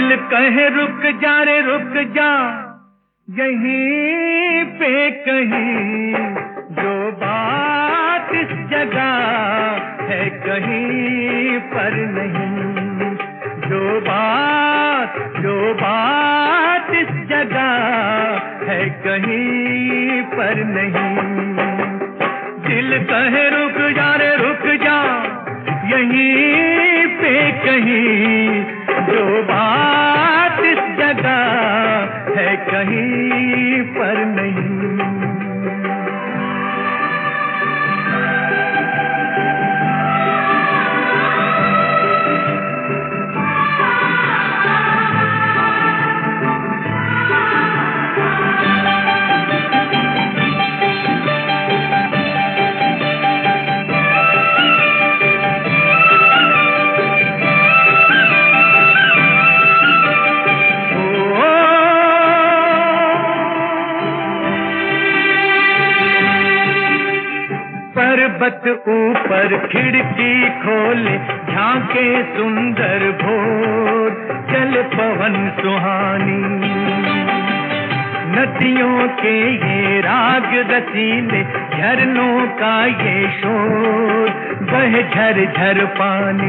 दिल कहे रुक जा रे रुक जा, यहीं पे कहीं जो बात इस जगह है कहीं पर नहीं, जो बात इस जगह है कहीं पर नहीं। दिल कहे रुक जा रे रुक जा, यहीं पे कहीं जो बात इस जगह है कहीं पर नहीं। पर्वत ऊपर खिड़की खोले झांके सुंदर भोर, चल पवन सुहानी नदियों के ये राग रसीले, झरनों का ये शोर, बह झर झर पानी।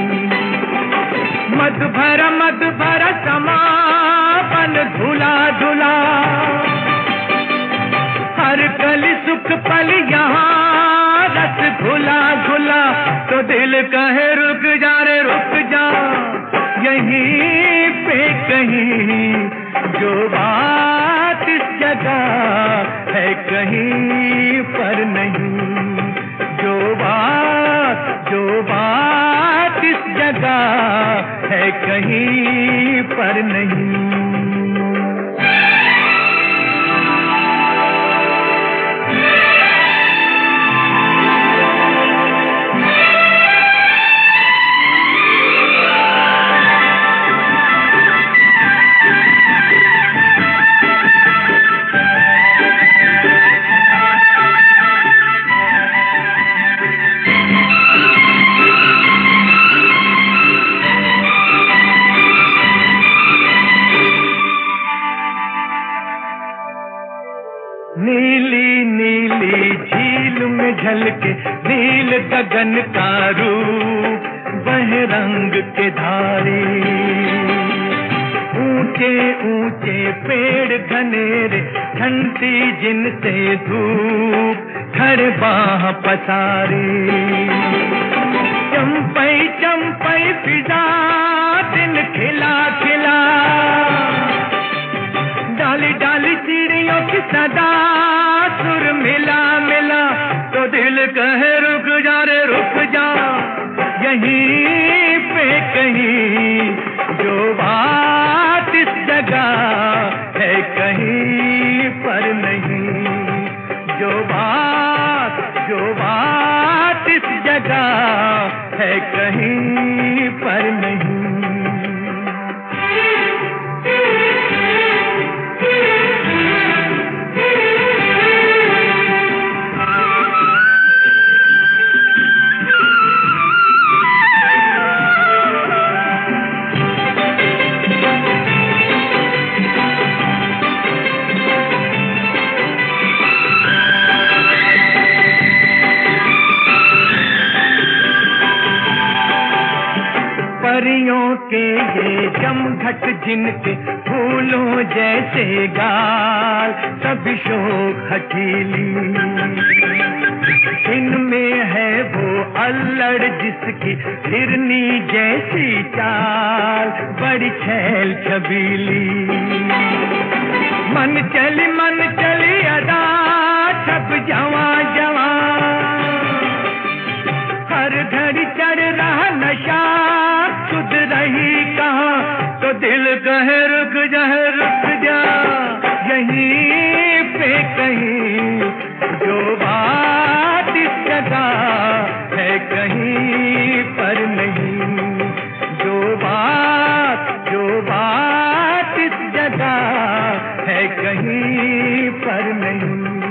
मद भरा समापन धुला धुला, हर कली सुख पल यहाँ रस घुला घुला। तो दिल कहे रुक जा रे रुक जा, यहीं पे कहीं जो बात इस जगह है कहीं पर नहीं, जो बात इस जगह है कहीं पर नहीं। नीली नीली झील में झलके नील गगन का रूप, वह रंग के धारे, ऊंचे ऊंचे पेड़ घनेरे, ठंडी जिनसे धूप, खड़े बाह पसारे। चंपई चंपई फिजा दिन खिला खिला, डाली डाली चिड़ियों की सदा सुर मिला मिला। तो दिल कहे रुक जा रे रुक जा, यहीं पे कहीं जो बात इस जगह है कहीं पर नहीं, जो बात इस जगह है कहीं पर नहीं। परियों के ये जमघट जिनके फूलों जैसे गाल, सभी शोक हठीली, इनमें है वो अल्लड़ जिसकी हिरनी जैसी चाल, बड़ी छैल छबीली। मन चली अदा छप जवा जवा, हर घड़ी चढ़ रहा नशा, सुध रही कहाँ। तो दिल कहे रुक जा यहीं पे कहीं जो बात इस जगह है कहीं पर नहीं, जो बात इस जगह है कहीं पर नहीं।